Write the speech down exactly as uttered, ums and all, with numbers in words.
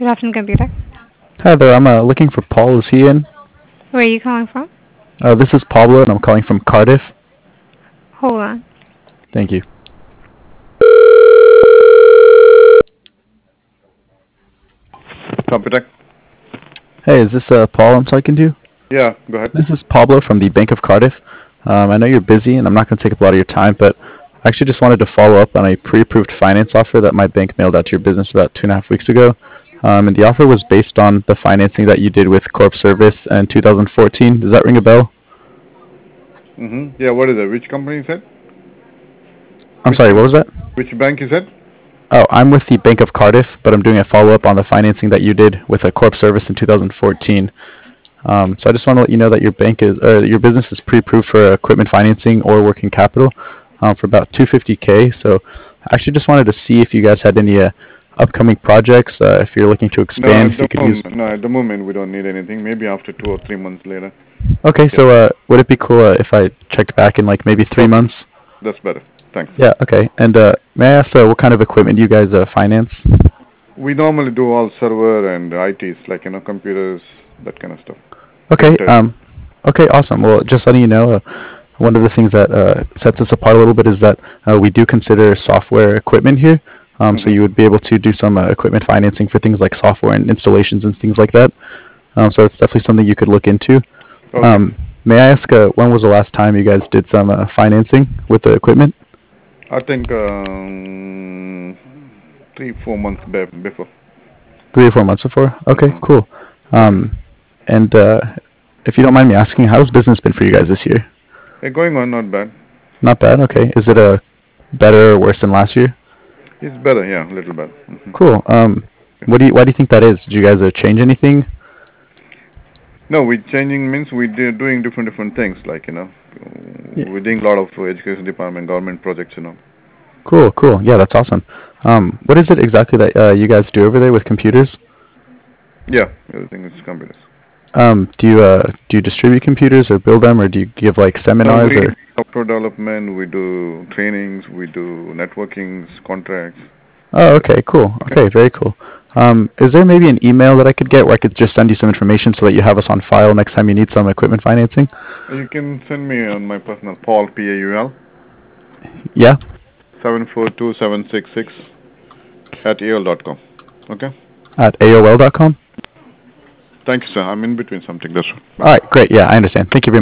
Good afternoon, computer. Hi there, I'm uh, looking for Paul. Is he in? Where are you calling from? Uh, this is Pablo, and I'm calling from Cardiff. Hold on. Thank you. Computer. Hey, is this uh, Paul I'm talking to? Yeah, go ahead. This is Pablo from the Bank of Cardiff. Um, I know you're busy, and I'm not going to take up a lot of your time, but I actually just wanted to follow up on a pre-approved finance offer that my bank mailed out to your business about two and a half weeks ago. Um, and the offer was based on the financing that you did with Corp Service in two thousand fourteen. Does that ring a bell? Mm-hmm. Yeah, what is it? Which company is it? I'm Which sorry, what bank? was that? Which bank is it? Oh, I'm with the Bank of Cardiff, but I'm doing a follow-up on the financing that you did with a Corp Service in two thousand fourteen. Um, so I just want to let you know that your bank is, or your business is pre-approved for equipment financing or working capital um, for about two hundred fifty k. So I actually just wanted to see if you guys had any uh, upcoming projects. Uh, if you're looking to No, expand, at if you the could use. moment, no, at the moment we don't need anything. Maybe after two or three months later. Okay, Yeah. so uh, would it be cool uh, if I checked back in like maybe three Okay, months? that's better. Thanks. Yeah. Okay. And uh, may I ask uh, what kind of equipment you guys uh, finance? We normally do all server and I Ts, like, you know, computers, that kind of stuff. Okay. Printers. Um, okay. Awesome. Well, just letting you know, uh, one of the things that uh, sets us apart a little bit is that uh, we do consider software equipment here. Um, so Mm-hmm. you would be able to do some uh, equipment financing for things like software and installations and things like that. Um, so it's definitely something you could look into. Okay. Um, may I ask uh, when was the last time you guys did some uh, financing with the equipment? I think um, three, four months be- before. Three or four months before. Okay. Mm-hmm. Cool. Okay. Um, and uh, if you don't mind me asking, how's business been for you guys this year? Hey, going on, not bad. Not bad. Okay. Is it uh, better or worse than last year? It's better, yeah, a little better. Mm-hmm. Cool. Um, Yeah. what do you? Why do you think that is? Did you guys uh, change anything? No, we changing means we do doing different different things. Like, you know, Yeah. we're doing a lot of uh, education department, government projects. You know. Cool. Cool. Yeah, that's awesome. Um, what is it exactly that uh, you guys do over there with computers? Yeah, everything is computers. Um, do you uh, do you distribute computers or build them, or do you give like No, seminars we do or? software development. We do trainings. We do networkings, contracts. Oh, okay. Cool. Okay. Okay, very cool. Um, is there maybe an email that I could get where I could just send you some information so that you have us on file next time you need some equipment financing? You can send me on my personal Paul P A U L Yeah, seven four two seven six six at A O L dot com. Okay. at A O L dot com. Thank you, sir. I'm in between something. That's all. All Bye. right, great. Yeah, I understand. Thank you very much.